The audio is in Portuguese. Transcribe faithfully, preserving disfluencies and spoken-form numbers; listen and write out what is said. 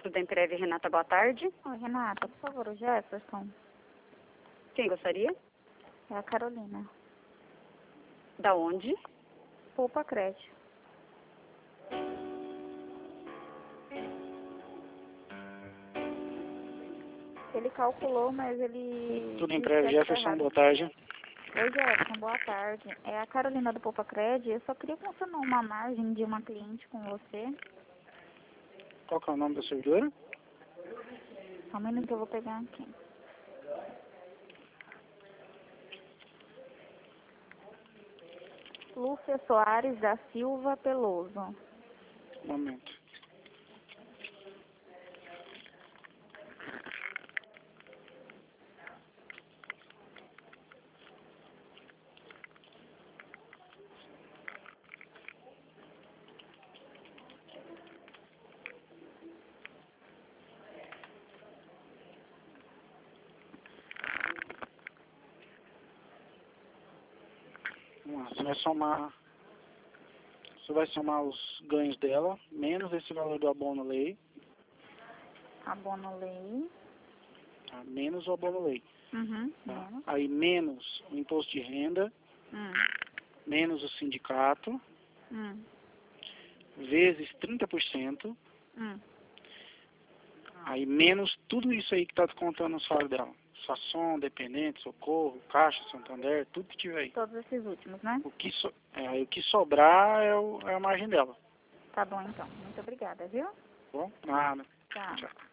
Tudo em breve, Renata, boa tarde. Oi, Renata, por favor, o Jefferson. Quem gostaria? É a Carolina. Da onde? Poupa Crédito. Ele calculou, mas ele... Tudo em disse breve, que tá Jefferson, errado. boa tarde. Oi, Jefferson, boa tarde. É a Carolina do Poupa Crédito. Eu só queria confirmar uma margem de uma cliente com você. Qual que é o nome da servidora? Só um minuto que eu vou pegar aqui. Lúcia Soares da Silva Peloso. Um momento. Vamos lá, você vai somar, você vai somar os ganhos dela, menos esse valor do abono lei, Abono lei. tá? Menos o abono lei. Uhum, Tá? menos. Aí menos o imposto de renda, Hum, menos o sindicato, hum, vezes trinta por cento, hum. aí menos tudo isso aí que está descontando o salário dela. Sasson, dependente, socorro, caixa, Santander, tudo que tiver aí. Todos esses últimos, né? O que, so, é, aí o que sobrar é, o, é a margem dela. Tá bom, então. Muito obrigada, viu? Tá bom? Nada. Tchau. Tchau.